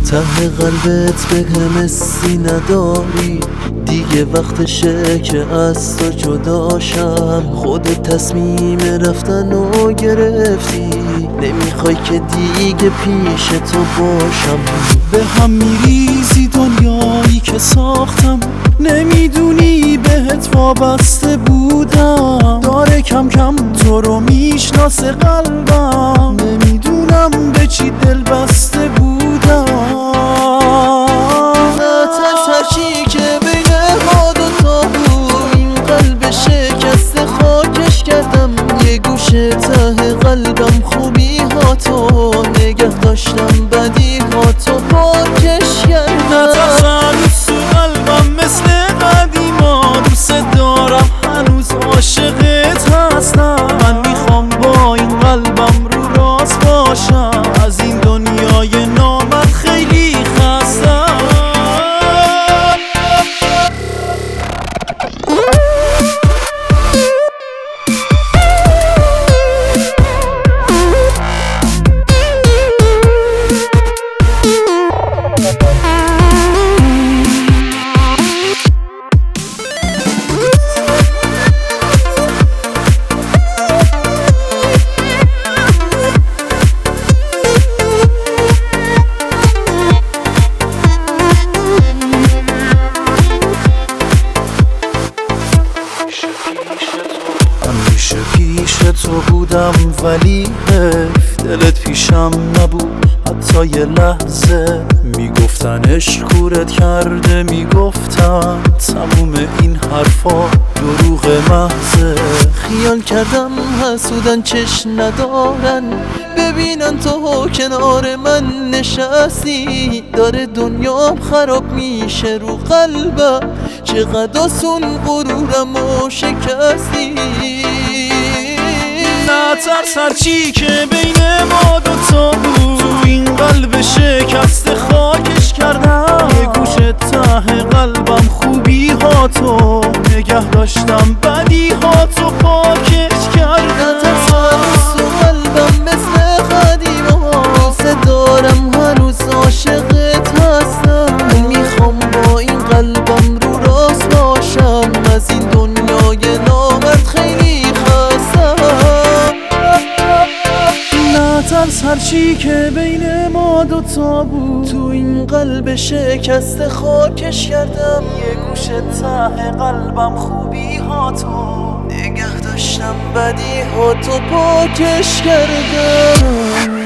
ته قلبت به حسی نداری، دیگه وقتشه که از تو جداشم. خودت تصمیم رفتن رو گرفتی، نمیخوای که دیگه پیش تو باشم. به هم میریزی دنیایی که ساختم، نمیدونی بهت وابسته بودم. داره کم کم تو رو میشناسه قلبم، نمیدونم به چی دل بسته بودم. هرچی که بین ما دوتا بود، این قلب شکسته خاکش کردم. یه گوشه ته قلبم خوبی ها تو نگه داشتم، بدی ها تو پاکش کردم. نترسم تو قلبم مثل قدیما، دوست دارم هنوز عاشقت هستم. من میخوام با این قلبم رو راست باشم، از این دنیای نامرد خیلی خستم. همیشه پیش تو بودم ولی حیف دلت پیشم نبود حتی یه لحظه. میگفتن عشق کورت کرده، میگفتن تموم این حرفا دروغ محضه. خیال کردم حسودن چش ندارن، ببینن تو کنار من نشستی. داره دنیام خراب میشه رو قلبم، چقدر آسون غرورم و شکستی. نترس هرچی که بین ما دوتا بود، تو این قلب شکسته خاکش کردم. یه گوشه ته قلبم خوبی ها تو نگه داشتم، بدی ها تو پاکش کردم. نترس تو قلبم مثل قدیما، دوست دارم هنوز عاشقت هستم. میخوام با این قلبم رو راست باشم، از این دنیای نامرد خیلی خستم. نترس هرچی که بین ما دوتا بود، تو این قلب شکسته خاکش کردم. یه گوشه ته قلبم خوبی ها تو نگه داشتم، بدی ها تو پاکش کردم.